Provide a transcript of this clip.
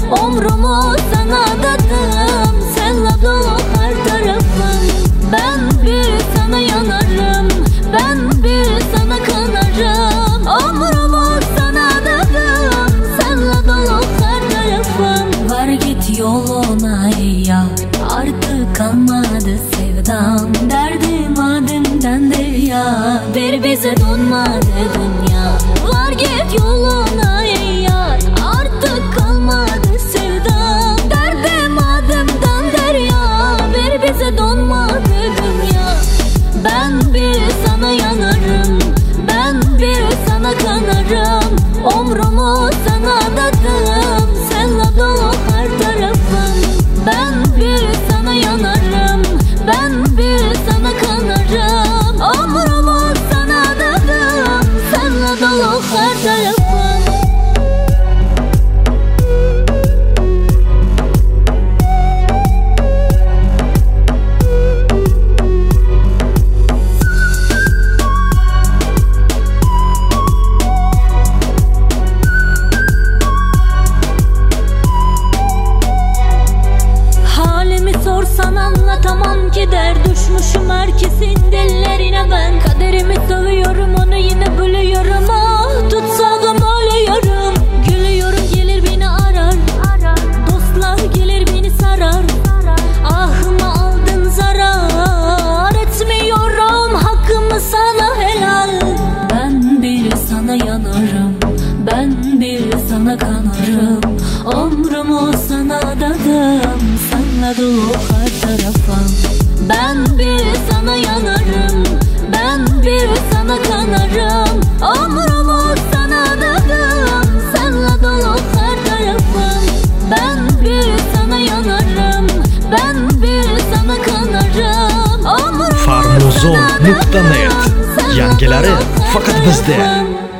Umrumu sana adadım, senle dolu her tarafım. Ben bir sana yanarım, ben bir sana kanarım. Umrumu sana adadım, senle dolu her tarafım. Var git yoluna ey yar, artık kalmadı sevdam. Derdim adımdan derya, der bize donmadı dünya. Var git yoluna ey yar, artık kalmadı sevdam. Derdim adımdan derya, ver bize donmadı dünya. Ben bir sana yanarım, ben bir sana kanarım. Umrumu sana adadım, senle dolu her tarafım. Ben bir sana yanarım, ben bir sana kanarım. Umrumu sana adadım, senle dolu her tarafım. Sorsan anlatamam ki, der düşmüşüm herkesin dillerine ben. Kaderimi seviyorum, onu yine bölüyorum. Ah tutsadım ölüyorum. Gülüyorum, gelir beni arar. Dostlar gelir beni sarar. Ahımı aldın zarar, etmiyorum hakkımı sana helal. Ben bir sana yanarım, ben bir sana kanarım. Umrumu sana adadım, senle dolu her tarafım. Ben bir sana yanarım, ben bir sana kanarım. Umrumu sana adadım, senle dolu her tarafım. Ben bir sana yanarım, ben bir sana kanarım. Farmuzon.net yangileri faqat bizda.